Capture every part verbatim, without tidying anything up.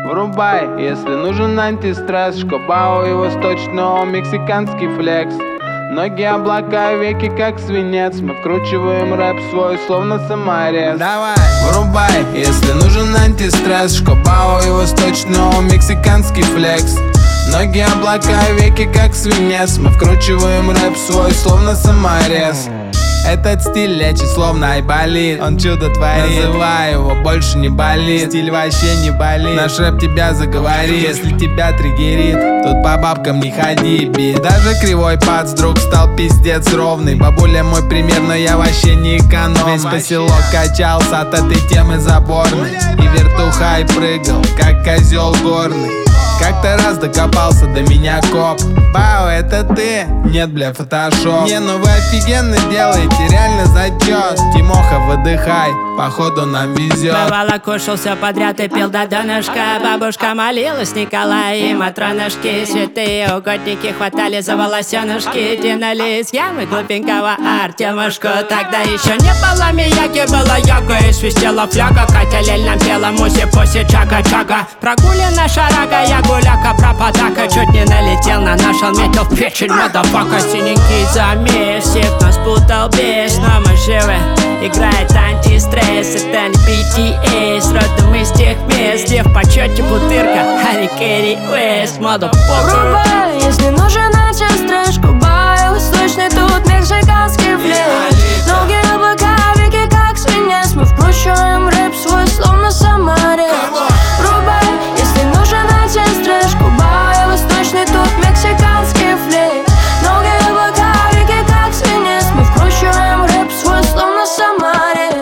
Врубай, если нужен антистресс, Шкобао и восточный о, мексиканский флекс. Ноги облака, веки как свинец. Мы вкручиваем рэп свой, словно саморез. Давай! Врубай, если нужен антистресс, Шкобао и восточный о, мексиканский флекс. Ноги облака, веки как свинец. Мы вкручиваем рэп свой, словно саморез. Этот стиль лечит словно айболит. Он чудо творит, называй его, больше не болит. Стиль вообще не болит, наш рэп тебя заговорит. Если тебя триггерит, тут по бабкам не ходи, бит. Даже кривой пац вдруг стал пиздец ровный. Бабуля мой пример, но я вообще не эконом. Весь поселок качался от этой темы заборной. И вертухай прыгал, как козел горный. Как-то раз докопался до меня коп. Бау, это ты? Нет, бля, фотошоп. Не, ну вы офигенно делаете, реально зачет. Тимоха, выдыхай, походу нам везет. Бывало, кушал все подряд и пил до донышка. Бабушка молилась, Николай и матронышки. Святые угодники хватали за волосенышки. Тянули из ямы глупенького Артемушку. Тогда еще не было Мияги, была йога. И свистела фляга, Катя Лель нам пела муси-пуси, чага-чага. Прогулина шарага, я гуляка, пропадака. Чуть не налетел на наш, он метил в печень, мадафака. Синенький замес, всех нас путал бес. Но мы живы, играет антистресс. Это не би ти эс, родом из тех мест, где в почете бутырка Харри Керри Уэст, мадафака. Врубай, если нужен антистресс, Шкобао восточный, тут мексиканский флекс. Ноги облака, веки как свинец. Мы вкручиваем рэп свой, словно саморез. Врубай, если нужен антистресс, Шкобао восточный, тут мексиканский флекс. Ноги облака, веки как свинец. Мы вкручиваем рэп свой, словно саморез.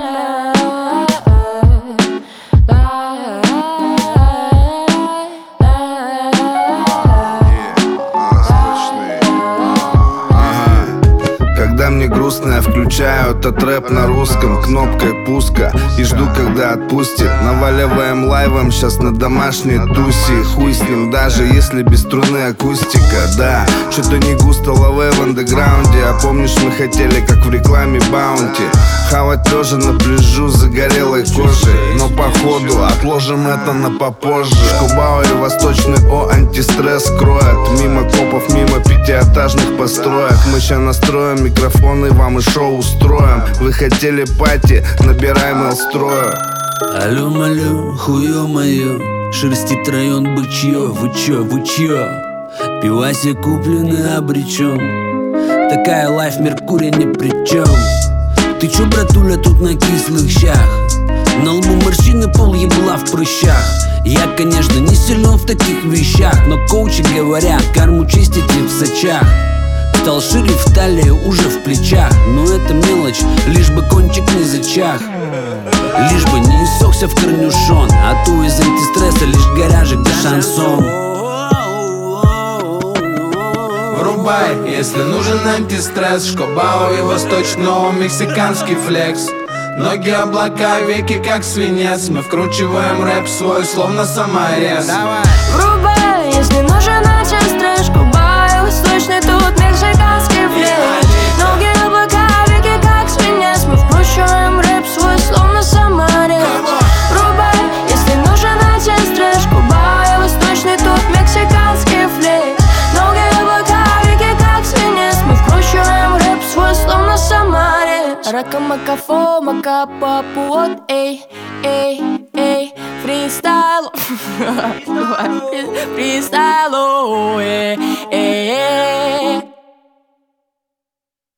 Когда мне грустно, я включаю этот рэп на русском кнопкой пуска и жду, когда отпустит. Наваливаем лайвом сейчас на домашней тусе. Хуй с ним, даже если без струны акустика. Да, что-то не густо лавэ в андеграунде. А помнишь, мы хотели, как в рекламе Баунти, хавать лежа на пляжу с загорелой кожей. Но походу отложим это на попозже. Шкобао и восточный о, антистресс кроет. Мимо копов, мимо пятиэтажных построек. Мы ща настроим микрофоны, вам и шоу устроим. Вы хотели пати, набираем эл-строя. Алло, малё, хуё моё, шерстит район бычьё. Вы чё, вы чё? Пивасе куплены обречён. Такая лайф, Меркурий ни при чём. Ты чё, братуля, тут на кислых щах? На лбу морщины, пол ебла в прыщах. Я, конечно, не силен в таких вещах, но коучи говорят, карму чистить не в сачах. Стал шире в талии, уже в плечах. Но это мелочь, лишь бы кончик не зачах. Лишь бы не иссохся в корнюшон. А то из антистресса лишь гаражик да шансон. Врубай, если нужен антистресс, Шкобао и восточный о, мексиканский флекс. Ноги облака, веки как свинец. Мы вкручиваем рэп свой, словно саморез. Врубай, если нужен антистресс, Шкобао восточный, тут мексиканский флекс. Ноги облака, веки как свинец. Мы вкручиваем рэп свой, словно саморез. Врубай, если нужен антистресс, Шкобао восточный, тут мексиканский флекс. Ноги облака, веки как свинец. Мы вкручиваем рэп свой, словно саморез. Рака макафо, макапапуот, эй, эй, эй, фристайл. Фристайл, эй, эй.